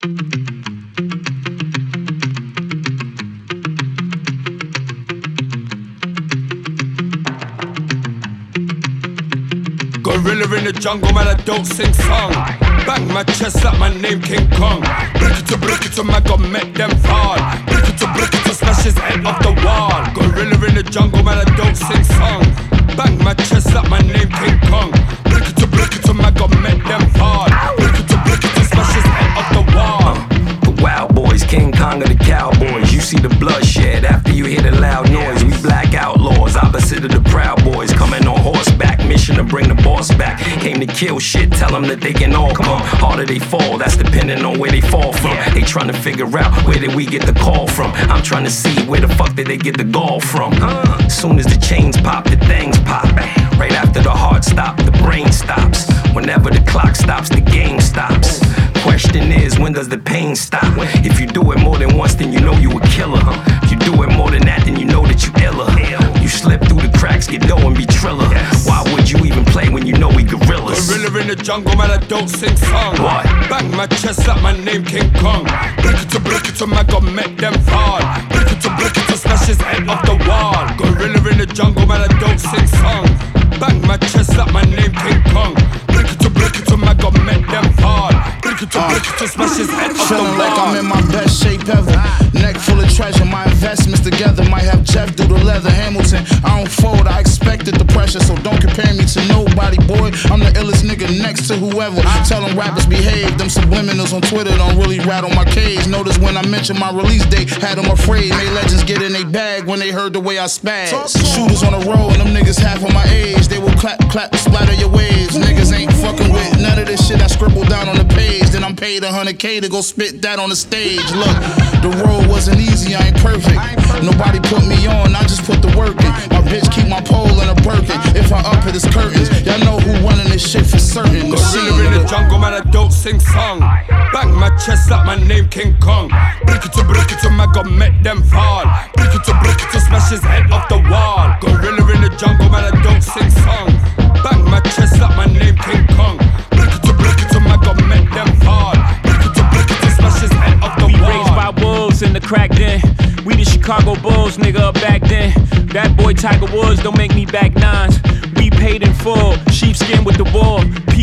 Gorilla in the jungle, man, I don't sing song. Bang my chest like my name King Kong. Brick it to my God, make them fall. Brick it to smash his head off the wall. Gorilla in the jungle, man, I don't sing song. Bang my chest like my name King Kong. Brick it to my God, make them fall. Brick it to smash his head off the wall. The Wild Boys, King Kong of the Cowboys. You see the bloodshed after you hear the loud noise. We black outlaws, opposite of the Proud Boys. Coming on horseback, mission to bring the boss back. Came to kill shit, tell them that they can all come. Harder they fall, that's depending on where they fall from. They trying to figure out where did we get the call from. I'm trying to see where the fuck did they get the gall from. Soon as the chains pop, the things pop. Right after the heart stop, the brain stops. Whenever the clock stops, the game stops. Question is, when does the pain stop? If you do it more than once, then you know you a killer. If you do it more than that, then you know that you iller. You slip through the cracks, get dough and be Triller. Why would you even play when you know we gorillas? Gorilla in the jungle, man, I don't sing song. What? Bang my chest like my name King Kong. Brick it to my God, make them fall. Brick it to smash his head off the wall. Gorilla in the jungle, man, I don't sing song. Bang my chest like my name King Kong. Brick it to my God, make them fall. Brick it to smash his head off the wall. Feeling like I'm in my best shape ever. Neck full of treasure, my investments together. Might have Jeff do the leather. Hamilton, I don't fold, I expected the pressure. So don't compare me to nobody, boy. I'm the illest nigga next to whoever. Tell them rappers behave. Them subliminals on Twitter don't really rattle my cage. Notice when I mentioned my release date, had them afraid. Made legends get in they bag when they heard the way I spaz. Shooters on the road and them niggas half of my age. They will clap, splatter your waves. Niggas ain't fucking with none of this shit I scribbled down on the page. Then I'm paid $100K to go spit that on the stage. Look, the road wasn't easy, I ain't perfect. Nobody put me on, I just put the work in. My bitch keep my pole in a Birkin. If I up it, it's curtains. Y'all know who running this shit for certain. Gorilla in the jungle, man, I don't sing song. Bang my chest like my name King Kong. Brick it to my God, make them fall. Brick it to smash his head off the wall. Gorilla in the jungle, man, I don't sing song. Bang my chest like my name King Kong. Brick it to my God, make them fall. Brick it to smash his head off the wall. We raised by wolves in the crack den. We the Chicago Bulls, nigga, up back then. That boy Tiger Woods don't make me back nines. We paid in full, sheepskin with the wool.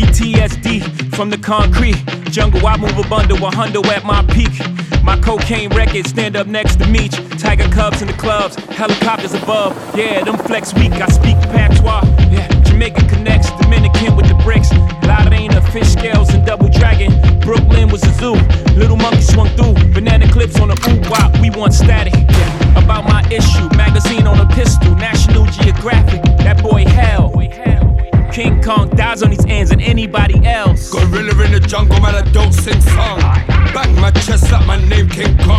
PTSD from the concrete. Jungle, I move a bundle, 100 at my peak. My cocaine records stand up next to Meech. Tiger Cubs in the clubs, helicopters above. Yeah, them flex weak, I speak patois. Yeah, Jamaican connects, Dominican with the bricks. Larena, fish scales and double dragon. Brooklyn was a zoo, little monkey swung through. Banana clips on a ooh-wop, we want static. Yeah, about my issue, magazine on a pistol. National Geographic, that boy hell. King Kong dies on these ends and anybody else. Gorilla in the jungle, man, I don't sing song. Bang my chest like my name King Kong.